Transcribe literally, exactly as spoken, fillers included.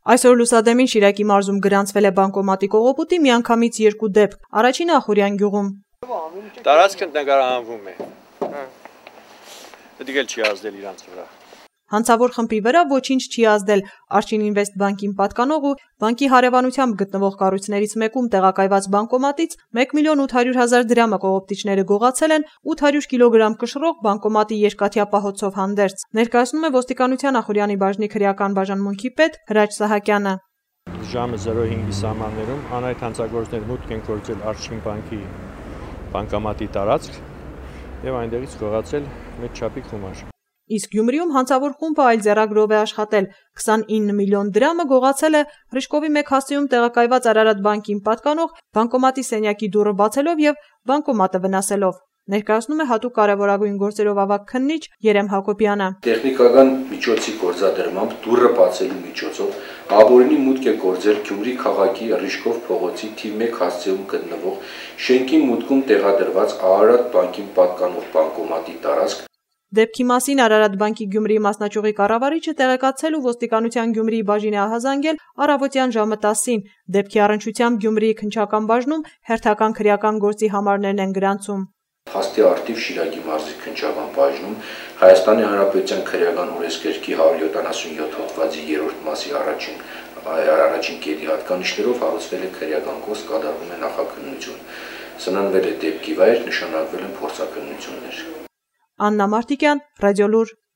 Այսօր լուսադեմին Շիրակի մարզում գրանցվել է բանկոմատի կողոպուտի միանգամից երկու դեպք, առաջինը Ախուրյան գյուղում։ Տարածքը նկարահանվում է, դիգել չի ազդել իրանց վրա։ Հանցավոր խմբի վրա ոչինչ չի ազդել, Արչին Ինվեստ բանկին պատկանող ու բանկի հարևանությամբ գտնվող կառույցներից մեկում տեղակայված բանկոմատից մեկ միլիոն ութ հարյուր հազար դրամը կողոպտիչները գողացել են ութ հարյուր կիլոգրամ կշռող բանկոմատի երկաթյա պահոցով հանդերձ, ներկայացնում է ոստիկանության Ախուրյանի բաժնի քրեական բաժանմունքի պետ Հրաչ Սահակյանը։ Ժամը զրո հինգի սահմաններում անհայտ հանցագործներ մուտք են գործել Արչին բանկի բանկոմատի տարածք եւ այնտեղից գողացել մեծ չափի գումար։ Իսկ Գյումրիում հանցավոր խումբը այլ ձեռագրով է աշխատել, քսանինը միլիոն դրամը գողացել է Ռիժկովի մեկ հասցեում տեղակայված Արարատ բանկին պատկանող բանկոմատի սենյակի դուռը բացելով եւ բանկոմատը վնասելով, ներկայացնում է հատուկ կարևորագույն գործերով ավագ քննիչ Երեմ Հակոբյանը։ Տեխնիկական միջոցի գործադրմամբ դուռը բացելու միջոցով ապօրինի մուտք է գործել Գյումրի քաղաքի Ռիժկով փողոցի թիվ մեկ հասցեում գտնվող շենքի մուտքում տեղադրված Արարատ բանկին պատկանող բանկոմատի տարածք։ Դեպքի մասին Արարատ բանկի Գյումրիի մասնաճյուղի կառավարիչը տեղեկացել ու ոստիկանության Գյումրիի բաժին է ահազանգել առավոտյան ժամը տասին։ Դեպքի առնչությամբ Գյումրիի քննչական բաժնում հերթական քրեական գործի համարներն են գրանցում։ Փաստի արդիվ Շիրակի մարզի քննչական բաժնում Հայաստանի Հանրապետության քրեական օրենսգրքի հարյուր յոթանասունյոթ հոդվածի երրորդ մասի առաջին առաջին կետի հատկանիշներով հարուցվել է քրեական գործ, կատարվում է նախաքննություն։ Սնանվել է դեպքի վայր, նշանակվել են փորձաքննություններ։ Աննա Մարտիկյան, Ռադիոլուր։